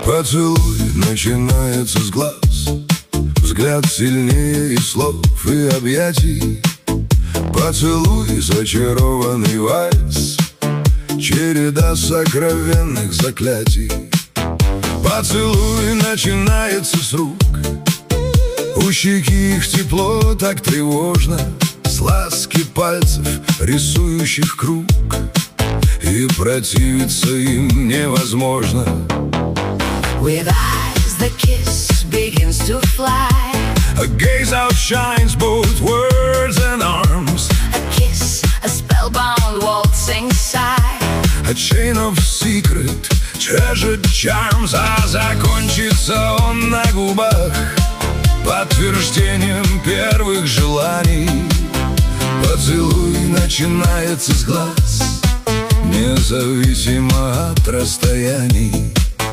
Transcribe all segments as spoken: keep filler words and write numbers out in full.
Поцелуй начинается с глаз, взгляд сильнее и слов, и объятий. Поцелуй — зачарованный вальс, череда сокровенных заклятий. Поцелуй начинается с рук, у щеки их тепло так тревожно, с ласки пальцев, рисующих круг, и противиться им невозможно. With eyes the kiss begins to fly. A gaze outshines both words and arms. A kiss, a spellbound waltzing sigh. A chain of secret, treasured charms. А закончится он на губах подтверждением первых желаний. Поцелуй начинается с глаз, независимо от расстояний.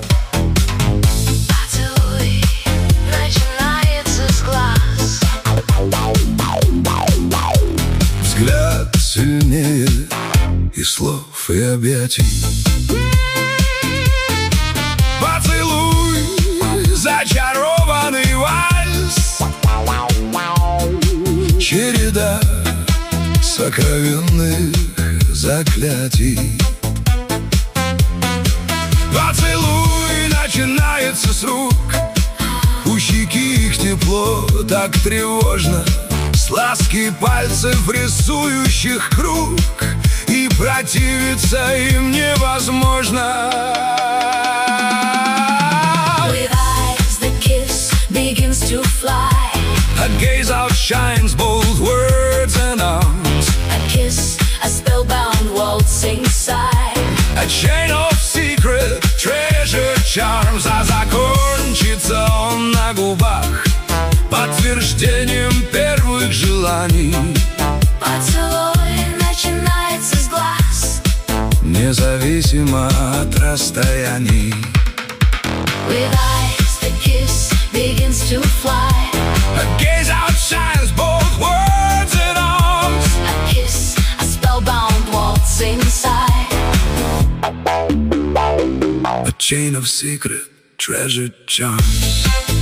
Поцелуй начинается с глаз. Взгляд сильнее и слов, и объятий. Поцелуй — зачарованный вальс, череда сокровенных заклятий. Поцелуй начинается с рук, у щеки их тепло так тревожно, с ласки пальцев, рисующих круг, и противиться им невозможно. With eyes the kiss begins to fly. A gaze outshines both words and arms. A kiss, a spellbound waltzing sigh. A chain of secret, treasured charms. А закончится он на губах подтверждением первых желаний. Поцелуй начинается с глаз, независимо от расстояний. With eyes the kiss begins to fly. A gaze outshines both words and arms. A kiss, a spellbound waltzing sigh. A chain of secret, treasured charms.